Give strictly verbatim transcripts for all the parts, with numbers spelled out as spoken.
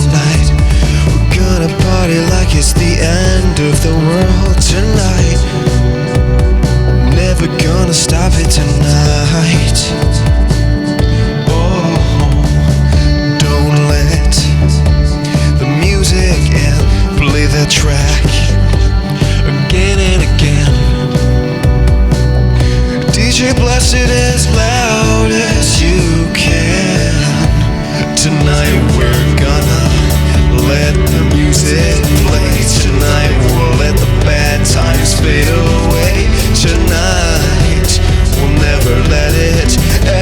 tonight. We're gonna party like it's the end of the world tonight. Never gonna stop it tonight. Oh, don't let the music and play that track again and again. D J blast it as loud as you can. Tonight we're gonna let the music play. Tonight we'll let the bad times fade away. Tonight we'll never let it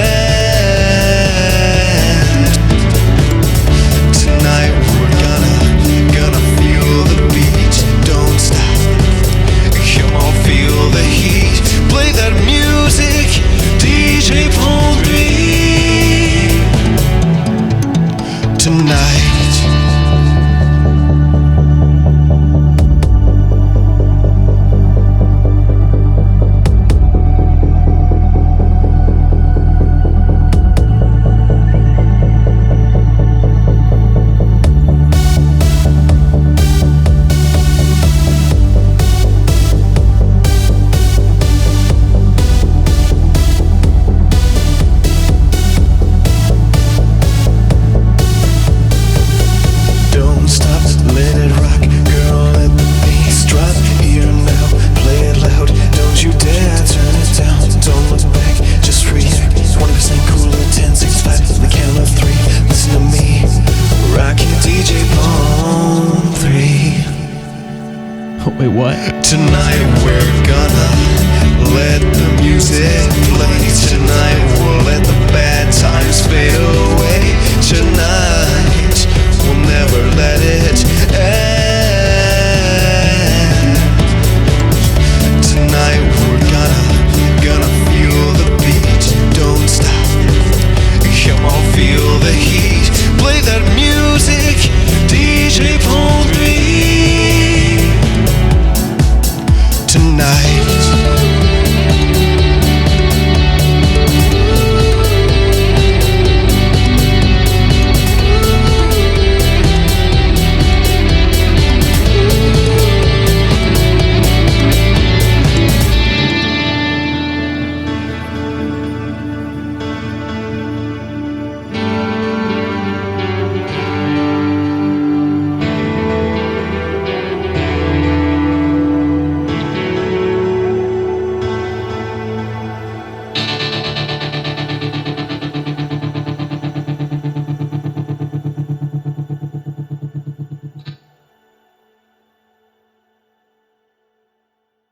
end. Tonight we're gonna, gonna feel the beat. Don't stop, come on, feel the heat. Play that music, D J Paul B. Tonight. Wait, what? Tonight we're gonna let the music play. Tonight we'll let the bad times fade away. Tonight